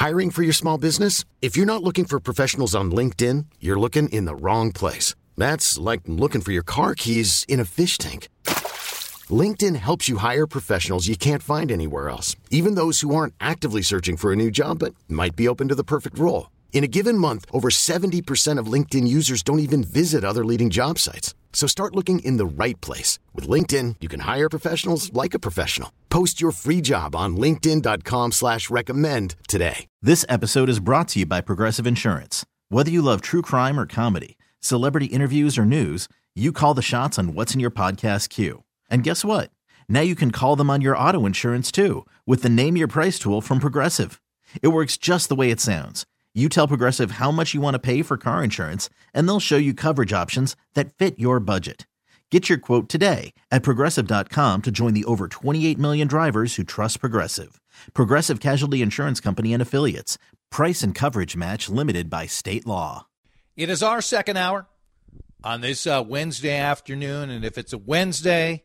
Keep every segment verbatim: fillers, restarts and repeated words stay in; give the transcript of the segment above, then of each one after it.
Hiring for your small business? If you're not looking for professionals on LinkedIn, you're looking in the wrong place. That's like looking for your car keys in a fish tank. LinkedIn helps you hire professionals you can't find anywhere else, even those who aren't actively searching for a new job but might be open to the perfect role. In a given month, over seventy percent of LinkedIn users don't even visit other leading job sites. So start looking in the right place. With LinkedIn, you can hire professionals like a professional. Post your free job on linkedin dot com slash recommend today. This episode is brought to you by Progressive Insurance. Whether you love true crime or comedy, celebrity interviews or news, you call the shots on what's in your podcast queue. And guess what? Now you can call them on your auto insurance too with the Name Your Price tool from Progressive. It works just the way it sounds. You tell Progressive how much you want to pay for car insurance, and they'll show you coverage options that fit your budget. Get your quote today at progressive dot com to join the over twenty-eight million drivers who trust Progressive. Progressive Casualty Insurance Company and Affiliates. Price and coverage match limited by state law. It is our second hour on this uh, Wednesday afternoon, and if it's a Wednesday,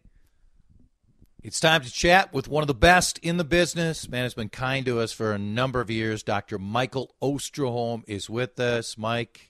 it's time to chat with one of the best in the business. Man has been kind to us for a number of years. Doctor Michael Osterholm is with us. Mike,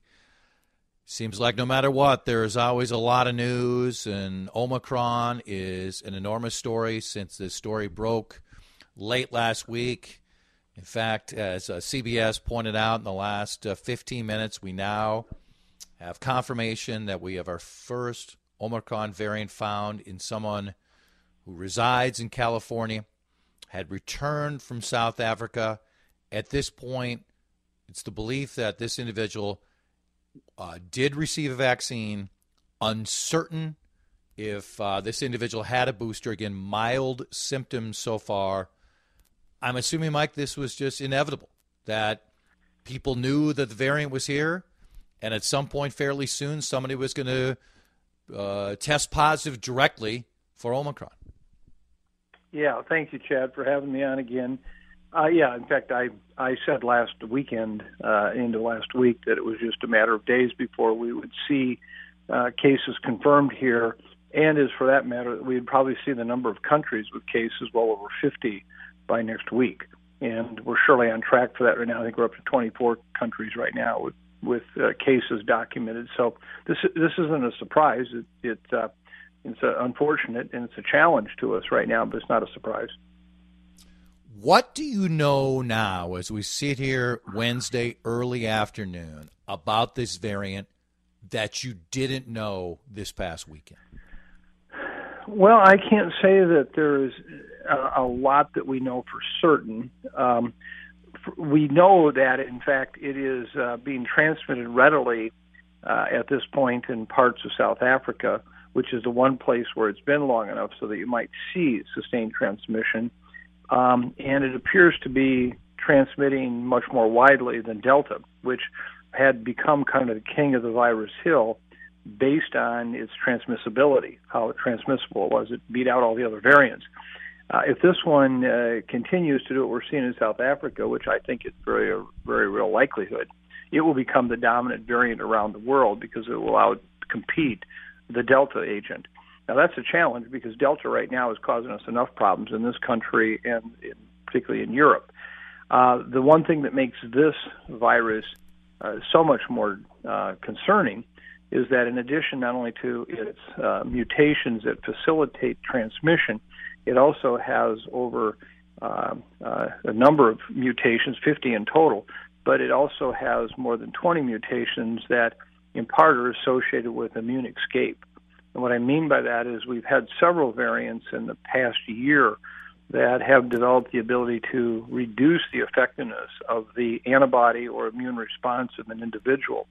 seems like no matter what, there is always a lot of news, and Omicron is an enormous story since this story broke late last week. In fact, as uh, C B S pointed out in the last uh, fifteen minutes, we now have confirmation that we have our first Omicron variant found in someone who resides in California, had returned from South Africa. At this point, it's the belief that this individual uh, did receive a vaccine, uncertain if uh, this individual had a booster. Again, mild symptoms so far. I'm assuming, Mike, this was just inevitable, that people knew that the variant was here, and at some point fairly soon, somebody was going to uh, test positive directly for Omicron. Yeah, thank you, Chad, for having me on again. Uh, yeah, in fact, I, I said last weekend, uh, into last week, that it was just a matter of days before we would see uh, cases confirmed here, and as for that matter, we'd probably see the number of countries with cases well over fifty by next week. And we're surely on track for that right now. I think we're up to twenty-four countries right now with, with uh, cases documented. So this this isn't a surprise. It, it uh, It's uh, unfortunate, and it's a challenge to us right now, but it's not a surprise. What do you know now as we sit here Wednesday early afternoon about this variant that you didn't know this past weekend? Well, I can't say that there is a, a lot that we know for certain. Um, we know that, in fact, it is uh, being transmitted readily uh, at this point in parts of South Africa, which is the one place where it's been long enough so that you might see sustained transmission. Um, and it appears to be transmitting much more widely than Delta, which had become kind of the king of the virus hill based on its transmissibility, how transmissible it was. It beat out all the other variants. Uh, if this one uh, continues to do what we're seeing in South Africa, which I think is very, very real likelihood, it will become the dominant variant around the world because it will allow it to compete the Delta agent. Now, that's a challenge because Delta right now is causing us enough problems in this country and in, particularly in Europe. Uh, the one thing that makes this virus uh, so much more uh, concerning is that in addition not only to its uh, mutations that facilitate transmission, it also has over uh, uh, a number of mutations, fifty in total, but it also has more than twenty mutations that in part are associated with immune escape. And what I mean by that is we've had several variants in the past year that have developed the ability to reduce the effectiveness of the antibody or immune response of an individual.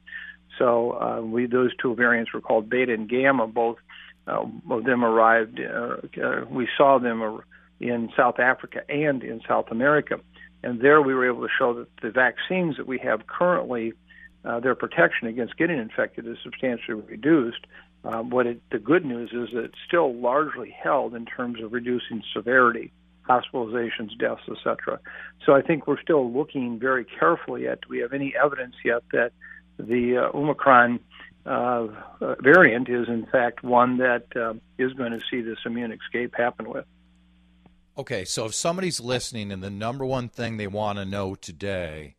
So uh, we those two variants were called Beta and Gamma. Both uh, of them arrived, uh, uh, we saw them in South Africa and in South America. And there we were able to show that the vaccines that we have currently, uh, their protection against getting infected is substantially reduced. Um, what it, the good news is that it's still largely held in terms of reducing severity, hospitalizations, deaths, et cetera. So I think we're still looking very carefully at, do we have any evidence yet that the uh, Omicron uh, uh, variant is in fact one that uh, is going to see this immune escape happen with. Okay, so if somebody's listening and the number one thing they want to know today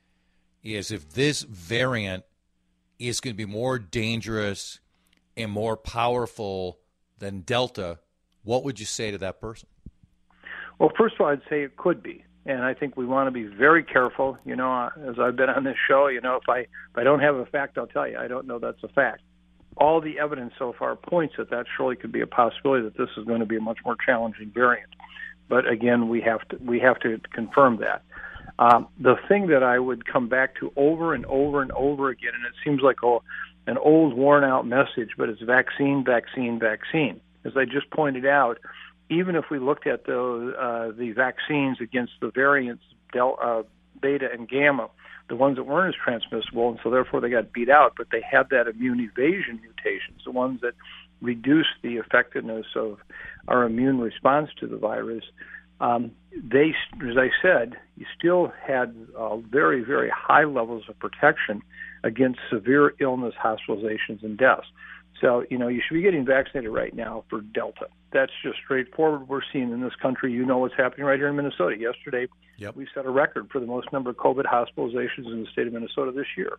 is if this variant is going to be more dangerous and more powerful than Delta, what would you say to that person? Well, first of all, I'd say it could be. And I think we want to be very careful. You know, as I've been on this show, you know, if I if I don't have a fact, I'll tell you. I don't know that's a fact. All the evidence so far points that that surely could be a possibility that this is going to be a much more challenging variant. But again, we have to we have to confirm that. Um, the thing that I would come back to over and over and over again, and it seems like a, an old, worn-out message, but it's vaccine, vaccine, vaccine. As I just pointed out, even if we looked at the uh, the vaccines against the variants del, uh, beta and gamma, the ones that weren't as transmissible, and so therefore they got beat out, but they had that immune evasion mutations, the ones that reduced the effectiveness of our immune response to the virus. Um, they, as I said, you still had uh, very, very high levels of protection against severe illness, hospitalizations, and deaths. So, you know, you should be getting vaccinated right now for Delta. That's just straightforward. We're seeing in this country, you know what's happening right here in Minnesota. Yesterday, yep. we set a record for the most number of COVID hospitalizations in the state of Minnesota this year.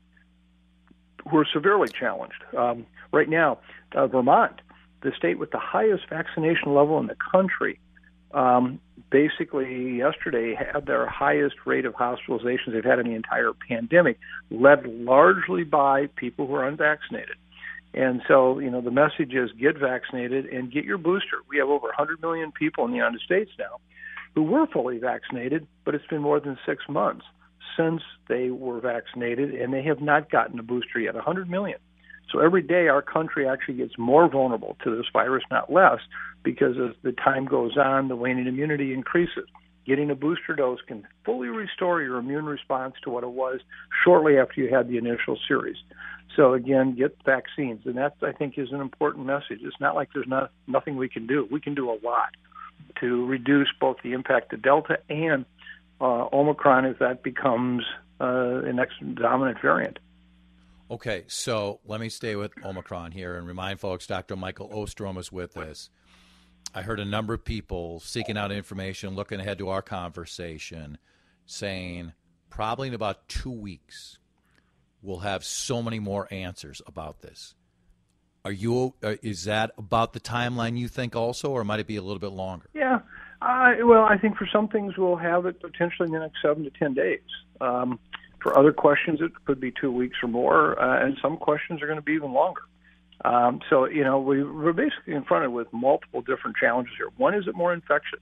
We're severely challenged. Um, right now, uh, Vermont, the state with the highest vaccination level in the country, um, basically yesterday had their highest rate of hospitalizations they've had in the entire pandemic, led largely by people who are unvaccinated. And so, you know, the message is get vaccinated and get your booster. We have over one hundred million people in the United States now who were fully vaccinated, but it's been more than six months since they were vaccinated, and they have not gotten a booster yet, one hundred million. So every day our country actually gets more vulnerable to this virus, not less, because as the time goes on, the waning immunity increases. Getting a booster dose can fully restore your immune response to what it was shortly after you had the initial series. So again, get vaccines, and that, I think, is an important message. It's not like there's not nothing we can do. We can do a lot to reduce both the impact of Delta and uh, Omicron if that becomes uh, the next dominant variant. Okay, so let me stay with Omicron here and remind folks Doctor Michael Ostrom is with us. I heard a number of people seeking out information, looking ahead to our conversation, saying probably in about two weeks we'll have so many more answers about this. Are you? Uh, is that about the timeline you think also, or might it be a little bit longer? Yeah, uh, well, I think for some things we'll have it potentially in the next seven to ten days. Um, for other questions, it could be two weeks or more, uh, and some questions are going to be even longer. Um, so, you know, we, we're basically confronted with multiple different challenges here. One, is it more infectious?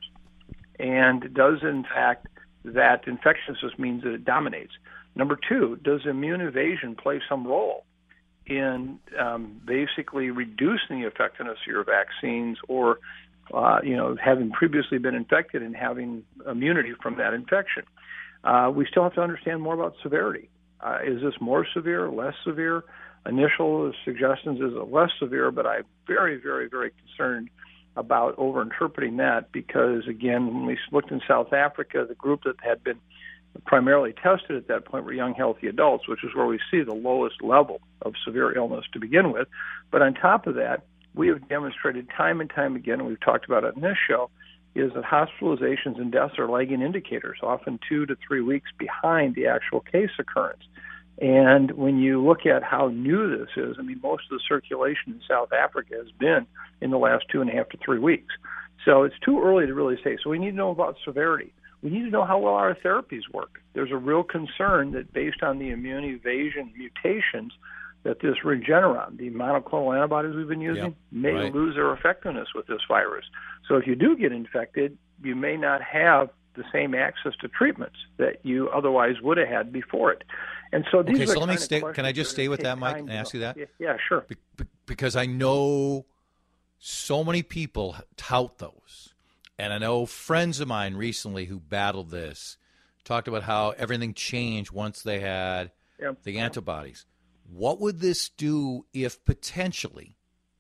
And does, in fact, that infectiousness means that it dominates? Number two, does immune evasion play some role in um, basically reducing the effectiveness of your vaccines or, uh, you know, having previously been infected and having immunity from that infection? Uh, we still have to understand more about severity. Uh, is this more severe, less severe? Initial suggestions is it less severe, but I'm very, very, very concerned about overinterpreting that because, again, when we looked in South Africa, the group that had been primarily tested at that point were young, healthy adults, which is where we see the lowest level of severe illness to begin with. But on top of that, we have demonstrated time and time again, and we've talked about it in this show, is that hospitalizations and deaths are lagging indicators, often two to three weeks behind the actual case occurrence. And when you look at how new this is, I mean, most of the circulation in South Africa has been in the last two and a half to three weeks. So it's too early to really say. So we need to know about severity. We need to know how well our therapies work. There's a real concern that based on the immune evasion mutations, that this Regeneron, the monoclonal antibodies we've been using, yep, may right. lose their effectiveness with this virus. So if you do get infected, you may not have the same access to treatments that you otherwise would have had before it. And so these okay, are so let me kind of stay. questions Can I just that stay with take that, Mike, time and to ask you know. that? Yeah, yeah, sure. Be- be- because I know so many people tout those. And I know friends of mine recently who battled this talked about how everything changed once they had Yep. the antibodies. What would this do if potentially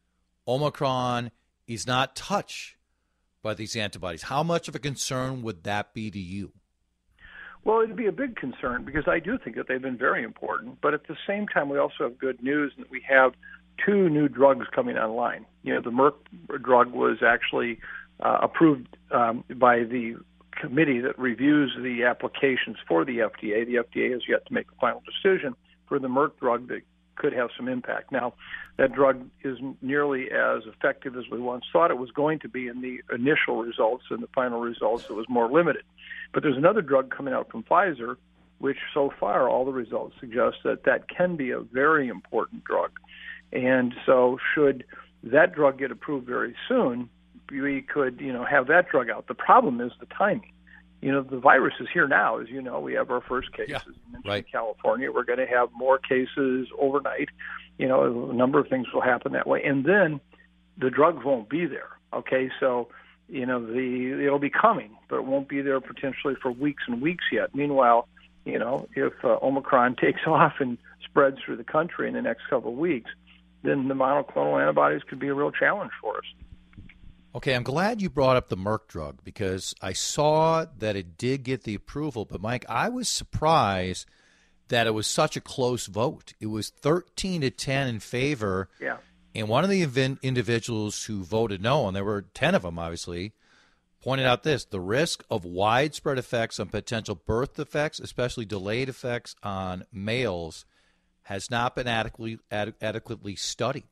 Omicron is not touched by these antibodies? How much of a concern would that be to you? Well, it'd be a big concern because I do think that they've been very important. But at the same time, we also have good news that we have two new drugs coming online. You know, the Merck drug was actually uh, approved um, by the committee that reviews the applications for the F D A. The F D A has yet to make a final decision for the Merck drug that could have some impact. Now, that drug isn't nearly as effective as we once thought it was going to be in the initial results. In the final results, it was more limited. But there's another drug coming out from Pfizer, which so far all the results suggest that that can be a very important drug. And so should that drug get approved very soon, we could, you know, have that drug out. The problem is the timing. You know, the virus is here now. As you know, we have our first cases yeah, in right. California. We're going to have more cases overnight. You know, a number of things will happen that way. And then the drugs won't be there. Okay, so, you know, the it'll be coming, but it won't be there potentially for weeks and weeks yet. Meanwhile, you know, if uh, Omicron takes off and spreads through the country in the next couple of weeks, then the monoclonal antibodies could be a real challenge for us. Okay, I'm glad you brought up the Merck drug because I saw that it did get the approval. But, Mike, I was surprised that it was such a close vote. It was thirteen to ten in favor. Yeah. And one of the event individuals who voted no, and there were ten of them, obviously, pointed out this: the risk of widespread effects on potential birth defects, especially delayed effects on males, has not been adequately ad- adequately studied.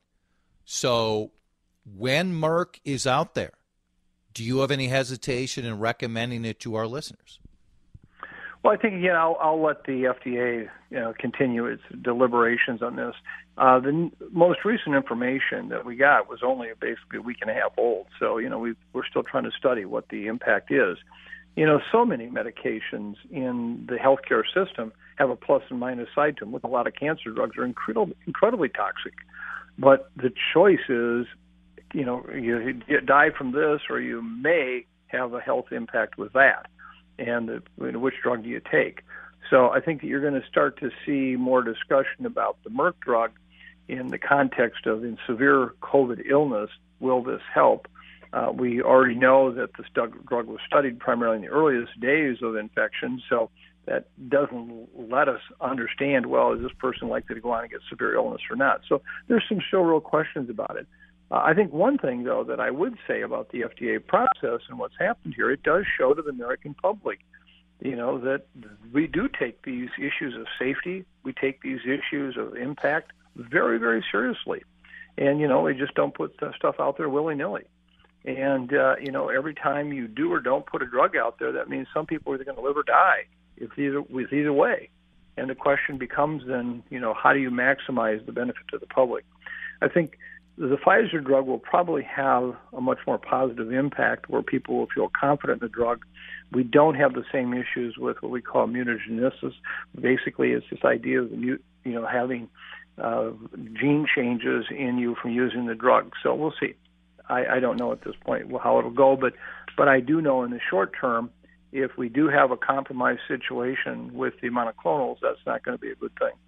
So when Merck is out there, do you have any hesitation in recommending it to our listeners? Well, I think, again, I'll, I'll let the F D A you know, continue its deliberations on this. Uh, the n- most recent information that we got was only basically a week and a half old. So, you know, we we're still trying to study what the impact is. You know, so many medications in the healthcare system have a plus and minus side to them. With a lot of cancer drugs are incredibly, incredibly toxic. But the choice is, you know, you die from this or you may have a health impact with that. And the, you know, which drug do you take? So I think that you're going to start to see more discussion about the Merck drug in the context of in severe COVID illness, will this help? Uh, we already know that this drug was studied primarily in the earliest days of infection, so that doesn't let us understand, well, is this person likely to go on and get severe illness or not? So there's some still real questions about it. Uh, I think one thing, though, that I would say about the F D A process and what's happened here, it does show to the American public, you know, that we do take these issues of safety, we take these issues of impact very, very seriously. And, you know, we just don't put stuff out there willy-nilly. And, uh, you know, every time you do or don't put a drug out there, that means some people are either going to live or die if either, with either way. And the question becomes then, you know, how do you maximize the benefit to the public? I think the Pfizer drug will probably have a much more positive impact where people will feel confident in the drug. We don't have the same issues with what we call mutagenesis. Basically, it's this idea of, you know, having uh, gene changes in you from using the drug. So we'll see. I, I don't know at this point how it'll go, but, but I do know in the short term, if we do have a compromised situation with the monoclonals, that's not going to be a good thing.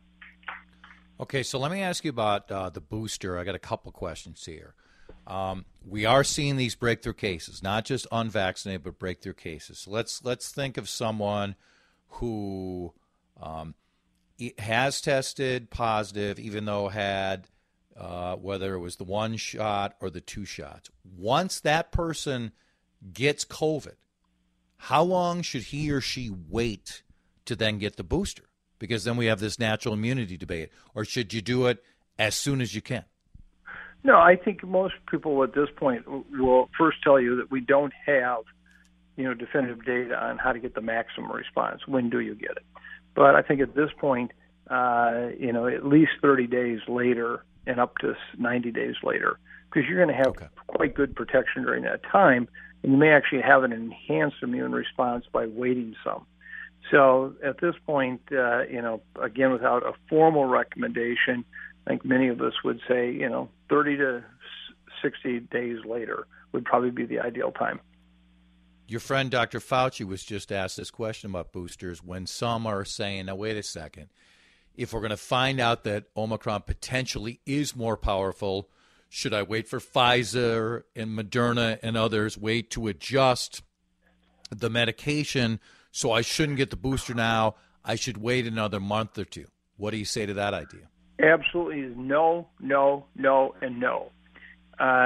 Okay, so let me ask you about uh, the booster. I got a couple questions here. Um, we are seeing these breakthrough cases, not just unvaccinated, but breakthrough cases. So let's let's think of someone who um, has tested positive, even though had uh, whether it was the one shot or the two shots. Once that person gets COVID, how long should he or she wait to then get the booster? Because then we have this natural immunity debate. Or should you do it as soon as you can? No, I think most people at this point will first tell you that we don't have, you know, definitive data on how to get the maximum response. When do you get it? But I think at this point, uh, you know, at least thirty days later and up to ninety days later, because you're going to have okay. quite good protection during that time, and you may actually have an enhanced immune response by waiting some. So at this point, uh, you know, again, without a formal recommendation, I think many of us would say, you know, thirty to sixty days later would probably be the ideal time. Your friend Doctor Fauci was just asked this question about boosters when some are saying, now, wait a second, if we're going to find out that Omicron potentially is more powerful, should I wait for Pfizer and Moderna and others, wait to adjust the medication? So I shouldn't get the booster now. I should wait another month or two. What do you say to that idea? Absolutely no, no, no, and no. Uh,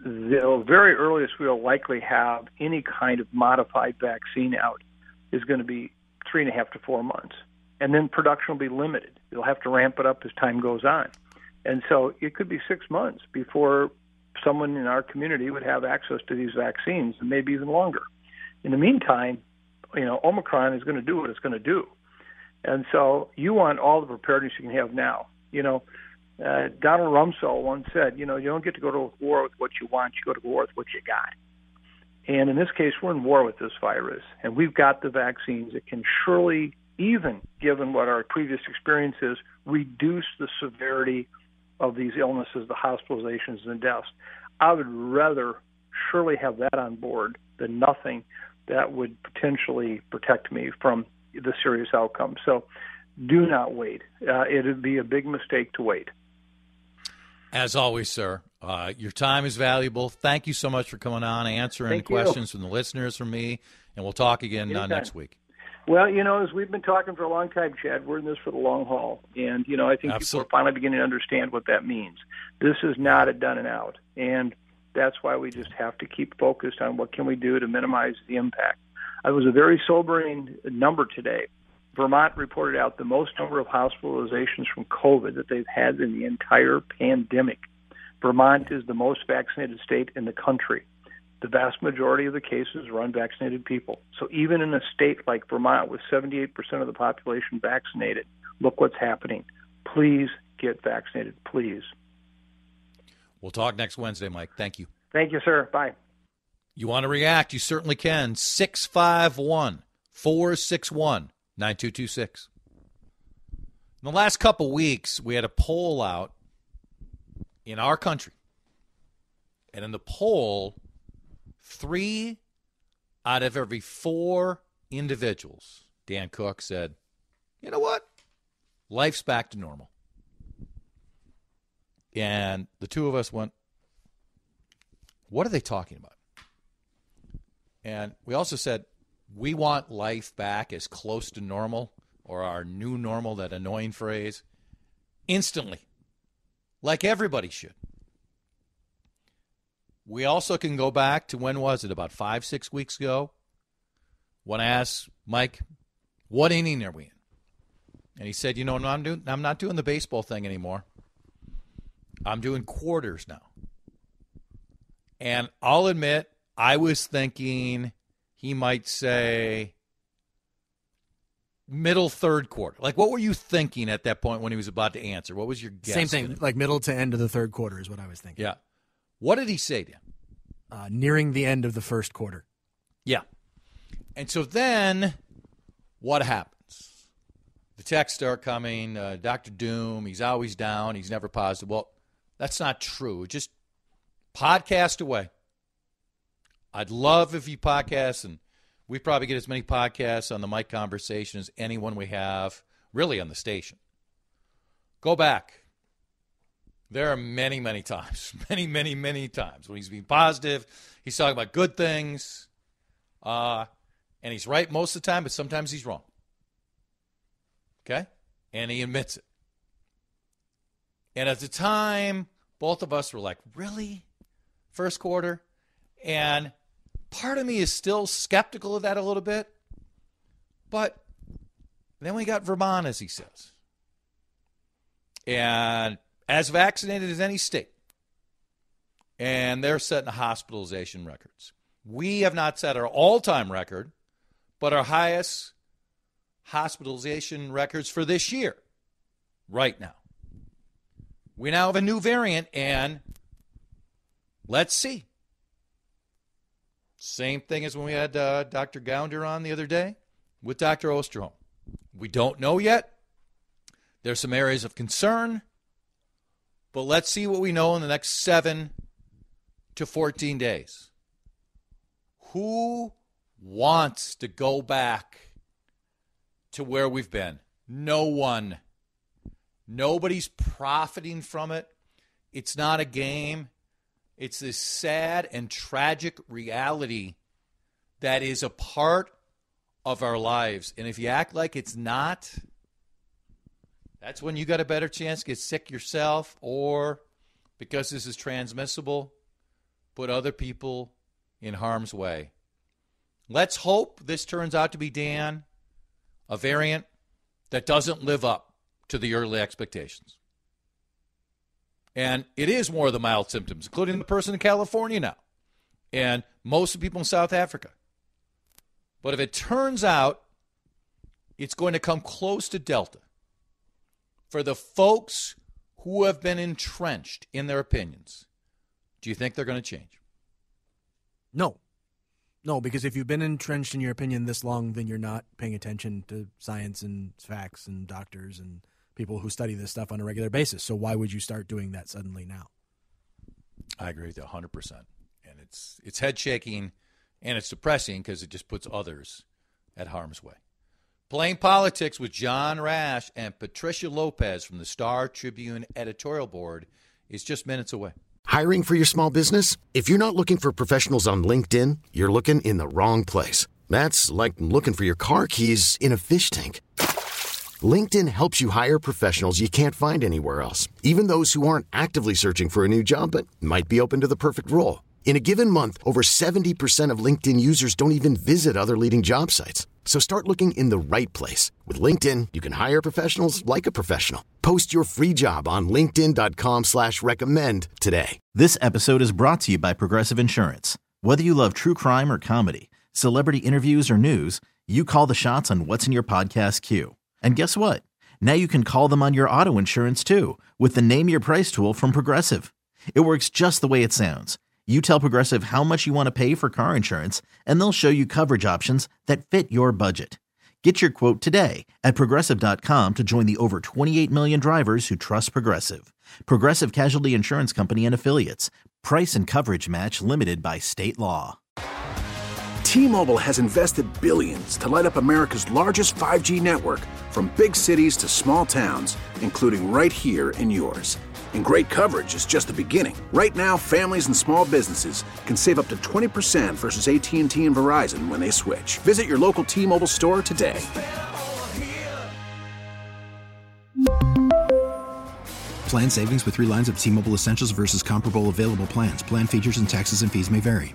the very earliest we'll likely have any kind of modified vaccine out is going to be three and a half to four months. And then production will be limited. You'll have to ramp it up as time goes on. And so it could be six months before someone in our community would have access to these vaccines, and maybe even longer. In the meantime, you know, Omicron is going to do what it's going to do. And so you want all the preparedness you can have now. You know, uh, Donald Rumsfeld once said, you know, you don't get to go to war with what you want, you go to war with what you got. And in this case, we're in war with this virus, and we've got the vaccines that can surely, even given what our previous experience is, reduce the severity of these illnesses, the hospitalizations and deaths. I would rather surely have that on board than nothing that would potentially protect me from the serious outcome. So do not wait. Uh, it would be a big mistake to wait. As always, sir, uh, your time is valuable. Thank you so much for coming on, answering Thank the you. questions from the listeners, from me, and we'll talk again uh, next week. Well, you know, as we've been talking for a long time, Chad, we're in this for the long haul. And, you know, I think Absolutely. people are finally beginning to understand what that means. This is not a done and out. And that's why we just have to keep focused on what can we do to minimize the impact. It was a very sobering number today. Vermont reported out the most number of hospitalizations from COVID that they've had in the entire pandemic. Vermont is the most vaccinated state in the country. The vast majority of the cases are unvaccinated people. So even in a state like Vermont with seventy-eight percent of the population vaccinated, look what's happening. Please get vaccinated, please. We'll talk next Wednesday, Mike. Thank you. Thank you, sir. Bye. You want to react? You certainly can. six five one, four six one, nine two two six. In the last couple weeks, we had a poll out in our country. And in the poll, three out of every four individuals, Dan Cook said, you know what? Life's back to normal. And the two of us went, what are they talking about? And we also said, we want life back as close to normal, or our new normal, that annoying phrase, instantly, like everybody should. We also can go back to, when was it, about five, six weeks ago, when I asked Mike, what inning are we in? And he said, you know, no, I'm doing, I'm not doing the baseball thing anymore. I'm doing quarters now. And I'll admit, I was thinking he might say middle third quarter. Like, what were you thinking at that point when he was about to answer? What was your guess? Same thing, like middle to end of the third quarter is what I was thinking. Yeah. What did he say, Dan? Uh, nearing the end of the first quarter. Yeah. And so then what happens? The texts start coming. Uh, Doctor Doom, he's always down. He's never positive. Well, that's not true. Just podcast away. I'd love if you podcast, and we probably get as many podcasts on the Mike Conversation as anyone we have, really, on the station. Go back. There are many, many times, many, many, many times when he's being positive. He's talking about good things, uh, and he's right most of the time, but sometimes he's wrong. Okay? And he admits it. And at the time, both of us were like, really? First quarter? And part of me is still skeptical of that a little bit. But then we got Vermont, as he says. And as vaccinated as any state. And they're setting hospitalization records. We have not set our all-time record, but our highest hospitalization records for this year, right now. We now have a new variant, and let's see. Same thing as when we had uh, Doctor Gounder on the other day with Doctor Osterholm. We don't know yet. There's some areas of concern, but let's see what we know in the next seven to fourteen days. Who wants to go back to where we've been? No one. Nobody's profiting from it. It's not a game. It's this sad and tragic reality that is a part of our lives. And if you act like it's not, that's when you got a better chance to get sick yourself, or because this is transmissible, put other people in harm's way. Let's hope this turns out to be, Dan, a variant that doesn't live up to the early expectations. And it is more of the mild symptoms, including the person in California now, and most of the people in South Africa. But if it turns out it's going to come close to Delta, for the folks who have been entrenched in their opinions, do you think they're going to change? No. No, because if you've been entrenched in your opinion this long, then you're not paying attention to science and facts and doctors and people who study this stuff on a regular basis. So why would you start doing that suddenly now? I agree with you one hundred percent. And it's it's head-shaking and it's depressing because it just puts others at harm's way. Playing Politics with John Rash and Patricia Lopez from the Star Tribune editorial board is just minutes away. Hiring for your small business? If you're not looking for professionals on LinkedIn, you're looking in the wrong place. That's like looking for your car keys in a fish tank. LinkedIn helps you hire professionals you can't find anywhere else, even those who aren't actively searching for a new job but might be open to the perfect role. In a given month, over seventy percent of LinkedIn users don't even visit other leading job sites. So start looking in the right place. With LinkedIn, you can hire professionals like a professional. Post your free job on linkedin.com slash recommend today. This episode is brought to you by Progressive Insurance. Whether you love true crime or comedy, celebrity interviews or news, you call the shots on what's in your podcast queue. And guess what? Now you can call them on your auto insurance too with the Name Your Price tool from Progressive. It works just the way it sounds. You tell Progressive how much you want to pay for car insurance, and they'll show you coverage options that fit your budget. Get your quote today at Progressive dot com to join the over twenty-eight million drivers who trust Progressive. Progressive Casualty Insurance Company and Affiliates. Price and coverage match limited by state law. T-Mobile has invested billions to light up America's largest five G network, from big cities to small towns, including right here in yours. And great coverage is just the beginning. Right now, families and small businesses can save up to twenty percent versus A T and T and Verizon when they switch. Visit your local T-Mobile store today. Plan savings with three lines of T-Mobile Essentials versus comparable available plans. Plan features and taxes and fees may vary.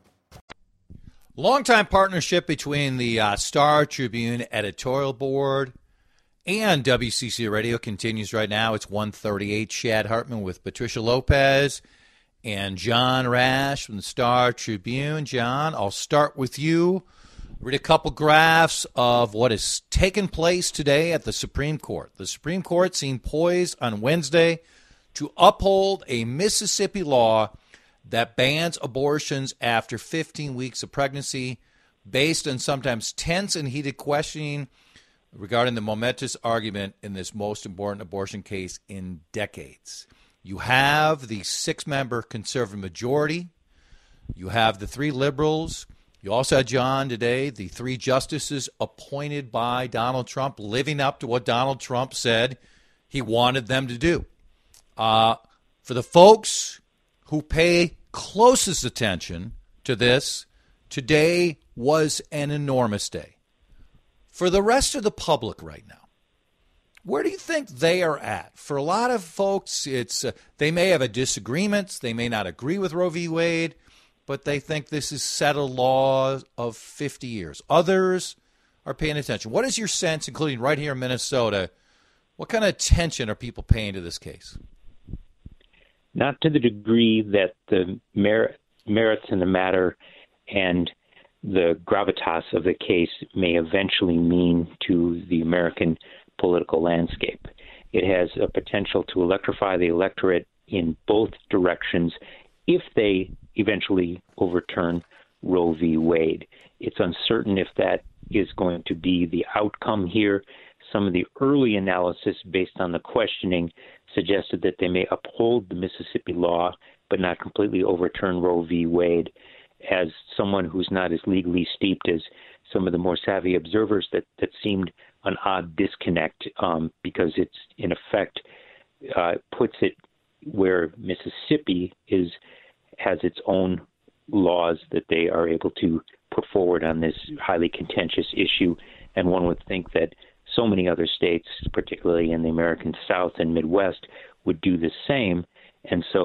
Longtime partnership between the uh, Star Tribune editorial board and W C C Radio continues right now. It's one thirty-eight. Shad Hartman with Patricia Lopez and John Rash from the Star Tribune. John, I'll start with you. Read a couple graphs of what has taken place today at the Supreme Court. The Supreme Court seemed poised on Wednesday to uphold a Mississippi law that bans abortions after fifteen weeks of pregnancy, based on sometimes tense and heated questioning regarding the momentous argument in this most important abortion case in decades. You have the six-member conservative majority. You have the three liberals. You also had, John, today, the three justices appointed by Donald Trump, living up to what Donald Trump said he wanted them to do. Uh, for the folks who pay closest attention to this, today was an enormous day. For the rest of the public right now, where do you think they are at? For a lot of folks, it's uh, they may have a disagreement. They may not agree with Roe v. Wade, but they think this is settled law of fifty years. Others are paying attention. What is your sense, including right here in Minnesota, what kind of attention are people paying to this case? Not to the degree that the merit, merits in the matter and the gravitas of the case may eventually mean to the American political landscape. It has a potential to electrify the electorate in both directions if they eventually overturn Roe v. Wade. It's uncertain if that is going to be the outcome here. Some of the early analysis based on the questioning suggested that they may uphold the Mississippi law but not completely overturn Roe v. Wade. As someone who's not as legally steeped as some of the more savvy observers, that, that seemed an odd disconnect um, because it's, in effect, uh, puts it where Mississippi is has its own laws that they are able to put forward on this highly contentious issue. And one would think that so many other states, particularly in the American South and Midwest, would do the same. And so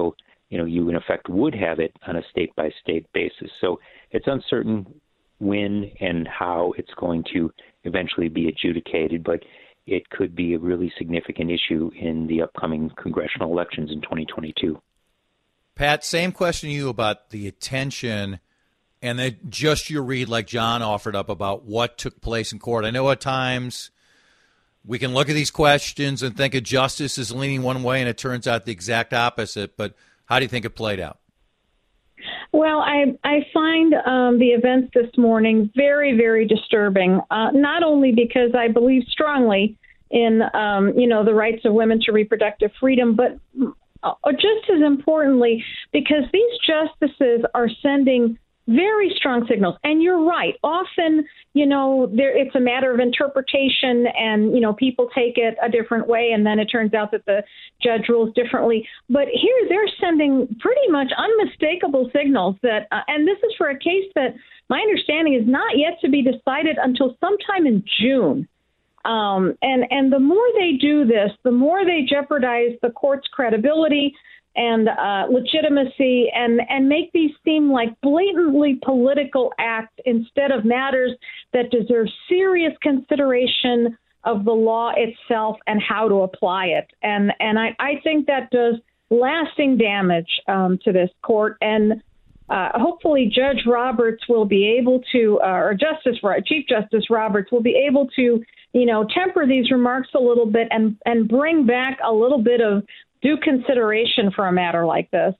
you know, you in effect would have it on a state-by-state basis. So it's uncertain when and how it's going to eventually be adjudicated, but it could be a really significant issue in the upcoming congressional elections in twenty twenty-two. Pat, same question to you about the attention and then just your read, like John offered up, about what took place in court. I know at times we can look at these questions and think a justice is leaning one way and it turns out the exact opposite, but how do you think it played out? Well, I I find um, the events this morning very, very disturbing, uh, not only because I believe strongly in, um, you know, the rights of women to reproductive freedom, but uh, just as importantly, because these justices are sending very strong signals. And you're right. Often, you know, there it's a matter of interpretation and, you know, people take it a different way. And then it turns out that the judge rules differently. But here they're sending pretty much unmistakable signals that uh, and this is for a case that my understanding is not yet to be decided until sometime in June. Um, and, and the more they do this, the more they jeopardize the court's credibility and uh, legitimacy and, and make these seem like blatantly political acts instead of matters that deserve serious consideration of the law itself and how to apply it. And and I, I think that does lasting damage um, to this court. And uh, hopefully Judge Roberts will be able to, uh, or Justice Chief Justice Roberts will be able to, you know, temper these remarks a little bit and, and bring back a little bit of due consideration for a matter like this.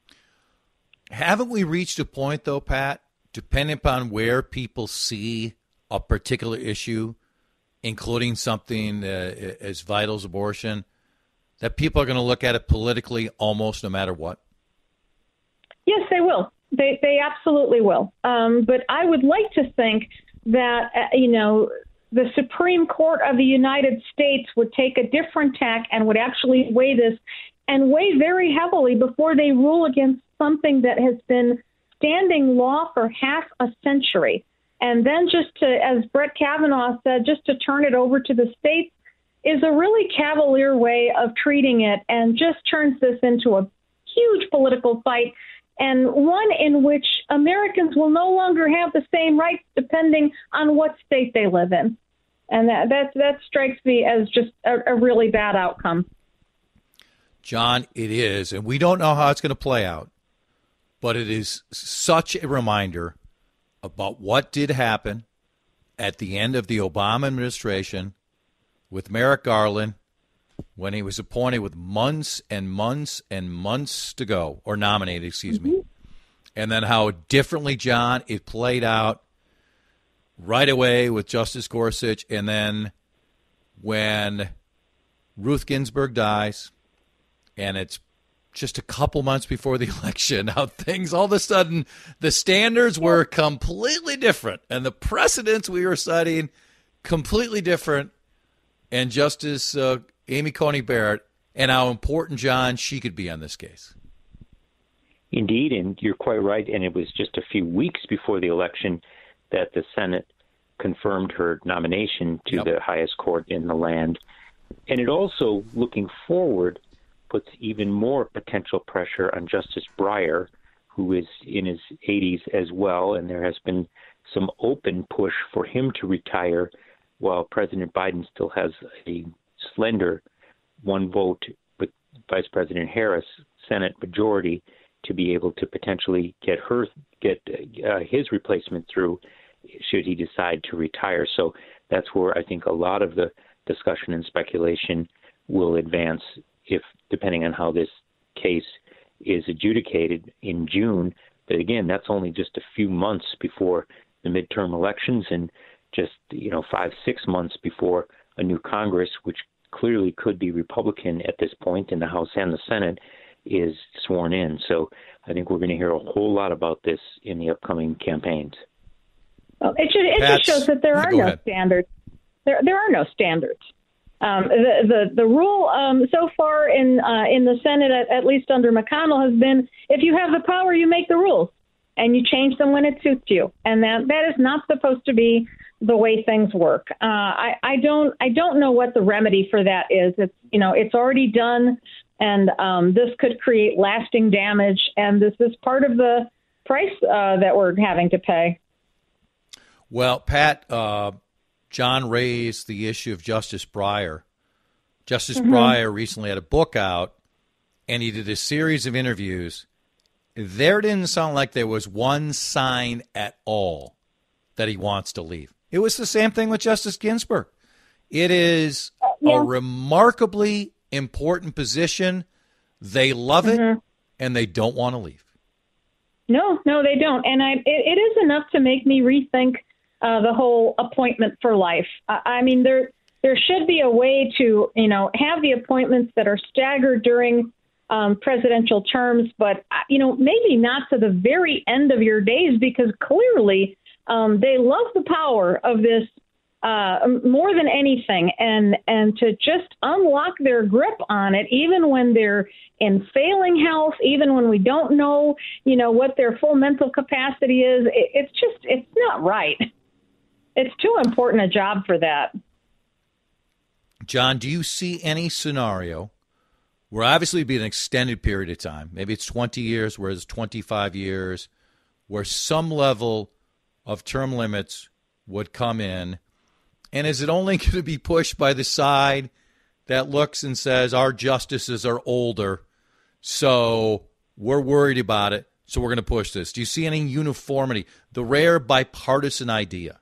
Haven't we reached a point, though, Pat, depending upon where people see a particular issue, including something uh, as vital as abortion, that people are going to look at it politically almost no matter what? Yes, they will. They they absolutely will. Um, but I would like to think that, uh, you know, the Supreme Court of the United States would take a different tack and would actually weigh this and weigh very heavily before they rule against something that has been standing law for half a century. And then just to, as Brett Kavanaugh said, just to turn it over to the states is a really cavalier way of treating it and just turns this into a huge political fight and one in which Americans will no longer have the same rights depending on what state they live in. And that that, that strikes me as just a, a really bad outcome. John, it is. And we don't know how it's going to play out. But it is such a reminder about what did happen at the end of the Obama administration with Merrick Garland when he was appointed with months and months and months to go, or nominated, excuse mm-hmm. me. And then how differently, John, it played out right away with Justice Gorsuch, and then when Ruth Ginsburg dies, and it's just a couple months before the election, how things, all of a sudden, the standards were completely different, and the precedents we were citing completely different, and Justice uh, Amy Coney Barrett, and how important, John, she could be on this case. Indeed, and you're quite right, and it was just a few weeks before the election that the Senate confirmed her nomination to yep. the highest court in the land. And it also, looking forward, puts even more potential pressure on Justice Breyer, who is in his eighties as well, and there has been some open push for him to retire while President Biden still has a slender one vote with Vice President Harris, Senate majority, to be able to potentially get her get uh, his replacement through should he decide to retire. So that's where I think a lot of the discussion and speculation will advance if, depending on how this case is adjudicated in June. But again, that's only just a few months before the midterm elections and just, you know, five, six months before a new Congress, which clearly could be Republican at this point in the House and the Senate, is sworn in. So I think we're going to hear a whole lot about this in the upcoming campaigns. Well, it should, it just shows that there are no ahead. standards. There there are no standards. Um, the, the the rule um, so far in uh, in the Senate, at, at least under McConnell, has been if you have the power, you make the rules, and you change them when it suits you. And that that is not supposed to be the way things work. Uh, I, I don't I don't know what the remedy for that is. It's you know it's already done, and um, this could create lasting damage, and this is part of the price uh, that we're having to pay. Well, Pat, uh, John raised the issue of Justice Breyer. Justice mm-hmm. Breyer recently had a book out, and he did a series of interviews. There didn't sound like there was one sign at all that he wants to leave. It was the same thing with Justice Ginsburg. It is yeah. a remarkably important position. They love mm-hmm. it, and they don't want to leave. No, no, they don't. And I, it, it is enough to make me rethink uh, the whole appointment for life. I, I mean, there there should be a way to, you know, have the appointments that are staggered during um, presidential terms, but, you know, maybe not to the very end of your days, because clearly um, they love the power of this uh, more than anything. And, and to just unlock their grip on it, even when they're in failing health, even when we don't know, you know, what their full mental capacity is, it, it's just, it's not right. It's too important a job for that. John, do you see any scenario where obviously it'd be an extended period of time, maybe it's twenty years, whereas twenty-five years, where some level of term limits would come in? And is it only going to be pushed by the side that looks and says our justices are older, so we're worried about it, so we're going to push this? Do you see any uniformity, the rare bipartisan idea?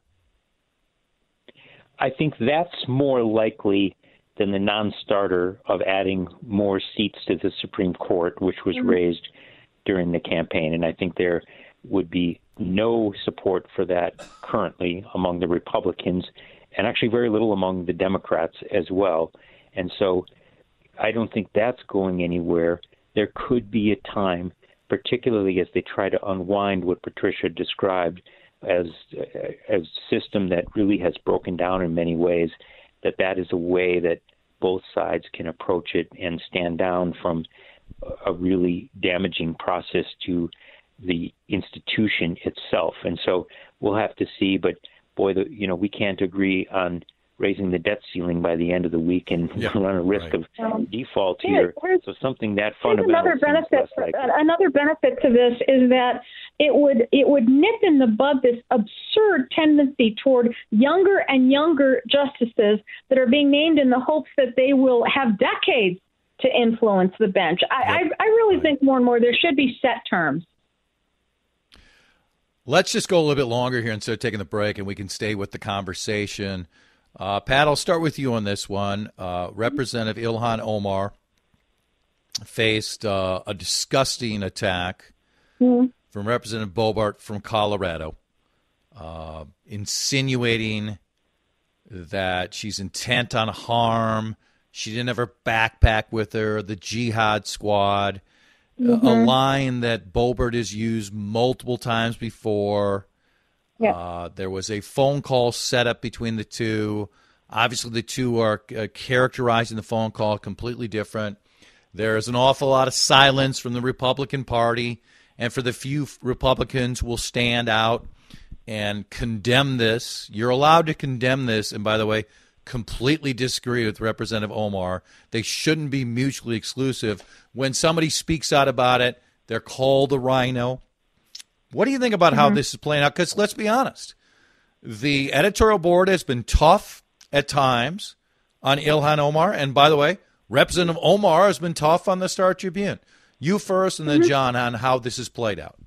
I think that's more likely than the non-starter of adding more seats to the Supreme Court, which was mm-hmm. raised during the campaign. And I think there would be no support for that currently among the Republicans, and actually very little among the Democrats as well. And so I don't think that's going anywhere. There could be a time, particularly as they try to unwind what Patricia described as as a system that really has broken down in many ways, that that is a way that both sides can approach it and stand down from a really damaging process to the institution itself. And so we'll have to see. But boy, the, you know, we can't agree on raising the debt ceiling by the end of the week, and yeah, run a risk right. of um, default here. So something that fundamental. Another benefit, another benefit to this is that it would it would nip in the bud this absurd tendency toward younger and younger justices that are being named in the hopes that they will have decades to influence the bench. I, yep. I, I really right. think more and more there should be set terms. Let's just go a little bit longer here instead of taking the break, and we can stay with the conversation. Uh, Pat, I'll start with you on this one. Uh, Representative Ilhan Omar faced uh, a disgusting attack mm-hmm. from Representative Boebert from Colorado, uh, insinuating that she's intent on harm. She didn't have her backpack with her, the Jihad Squad, mm-hmm. a line that Boebert has used multiple times before. Yeah. Uh, there was a phone call set up between the two. Obviously, the two are uh, characterizing the phone call completely different. There is an awful lot of silence from the Republican Party, and for the few Republicans who will stand out and condemn this. You're allowed to condemn this, and by the way, completely disagree with Representative Omar. They shouldn't be mutually exclusive. When somebody speaks out about it, they're called a rhino. What do you think about mm-hmm. how this is playing out? Because let's be honest, the editorial board has been tough at times on Ilhan Omar. And by the way, Representative Omar has been tough on the Star Tribune. You first and then mm-hmm. John on how this has played out.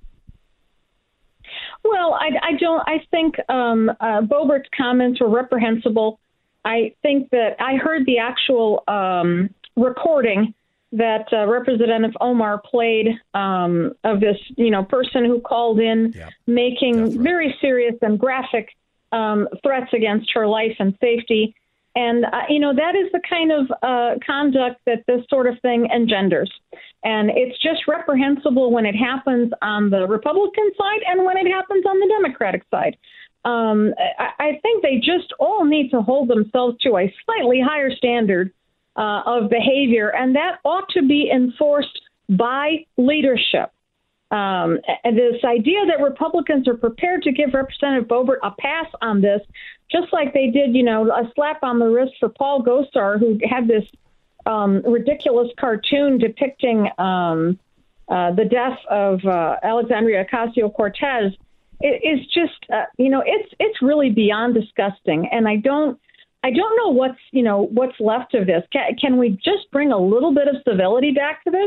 Well, I, I don't. I think um, uh, Boebert's comments were reprehensible. I think that I heard the actual um, recording that uh, Representative Omar played um, of this, you know, person who called in, yep. making right. very serious and graphic um, threats against her life and safety. And, uh, you know, that is the kind of uh, conduct that this sort of thing engenders. And it's just reprehensible when it happens on the Republican side and when it happens on the Democratic side. Um, I, I think they just all need to hold themselves to a slightly higher standard Uh, of behavior, and that ought to be enforced by leadership. Um, and this idea that Republicans are prepared to give Representative Boebert a pass on this, just like they did, you know, a slap on the wrist for Paul Gosar, who had this um, ridiculous cartoon depicting um, uh, the death of uh, Alexandria Ocasio-Cortez, it is just, uh, you know, it's it's really beyond disgusting. And I don't, I don't know what's, you know, what's left of this. Can, can we just bring a little bit of civility back to this?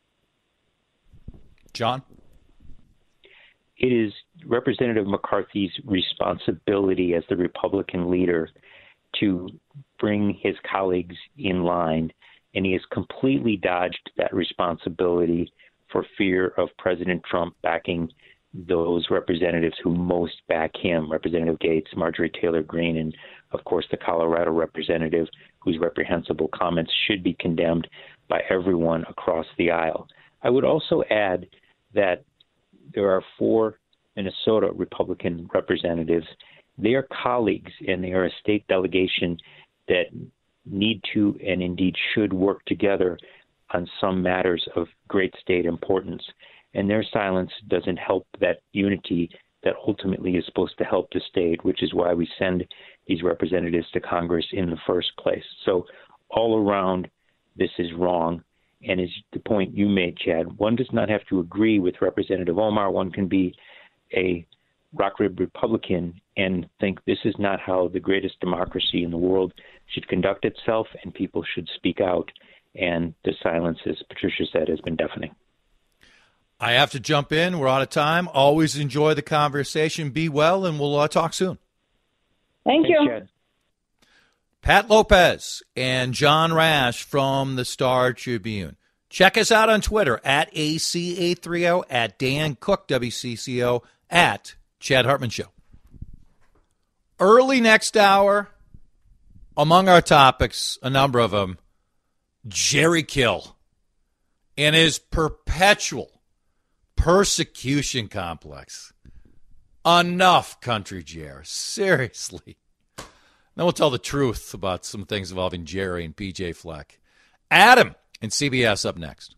John? It is Representative McCarthy's responsibility as the Republican leader to bring his colleagues in line, and he has completely dodged that responsibility for fear of President Trump backing those representatives who most back him, Representative Gates, Marjorie Taylor Greene, and, of course, the Colorado representative whose reprehensible comments should be condemned by everyone across the aisle. I would also add that there are four Minnesota Republican representatives. They are colleagues, and they are a state delegation that need to and indeed should work together on some matters of great state importance. And their silence doesn't help that unity that ultimately is supposed to help the state, which is why we send these representatives to Congress in the first place. So all around, this is wrong. And as the point you made, Chad, one does not have to agree with Representative Omar. One can be a rock-ribbed Republican and think this is not how the greatest democracy in the world should conduct itself, and people should speak out. And the silence, as Patricia said, has been deafening. I have to jump in. We're out of time. Always enjoy the conversation. Be well, and we'll uh, talk soon. Thank Thanks, you. Chad. Pat Lopez and John Rash from the Star Tribune. Check us out on Twitter at A C eight thirty, at Dan Cook, W C C O, at Chad Hartman Show. Early next hour, among our topics, a number of them, Jerry Kill and his perpetual persecution complex. Enough, Country Jer. Seriously. Then we'll tell the truth about some things involving Jerry and P J Fleck. Adam and C B S up next.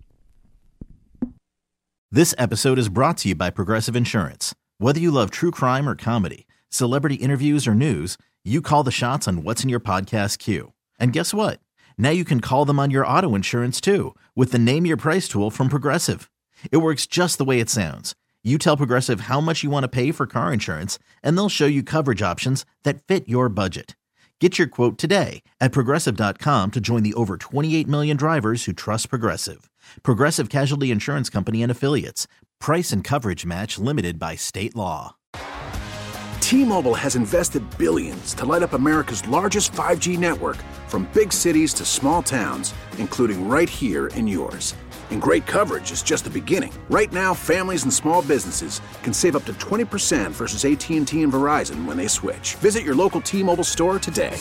This episode is brought to you by Progressive Insurance. Whether you love true crime or comedy, celebrity interviews or news, you call the shots on what's in your podcast queue. And guess what? Now you can call them on your auto insurance too with the Name Your Price tool from Progressive. It works just the way it sounds. You tell Progressive how much you want to pay for car insurance, and they'll show you coverage options that fit your budget. Get your quote today at Progressive dot com to join the over twenty-eight million drivers who trust Progressive. Progressive Casualty Insurance Company and Affiliates. Price and coverage match limited by state law. T-Mobile has invested billions to light up America's largest five G network, from big cities to small towns, including right here in yours. And great coverage is just the beginning. Right now, families and small businesses can save up to twenty percent versus A T and T and Verizon when they switch. Visit your local T-Mobile store today.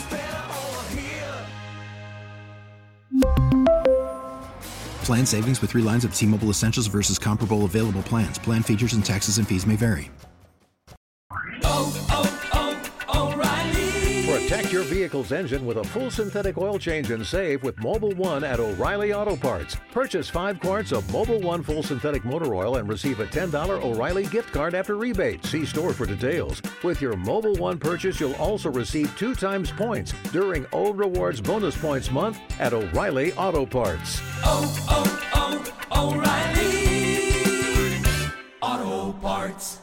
Plan savings with three lines of T-Mobile Essentials versus comparable available plans. Plan features and taxes and fees may vary. Oh, oh, oh, O'Reilly. Protect your vehicle's engine with a full synthetic oil change and save with Mobil one at O'Reilly Auto Parts. Purchase five quarts of Mobil one full synthetic motor oil and receive a ten dollars O'Reilly gift card after rebate. See store for details. With your Mobil one purchase, you'll also receive two times points during O Rewards Bonus Points Month at O'Reilly Auto Parts. Oh, oh, oh, O'Reilly Auto Parts.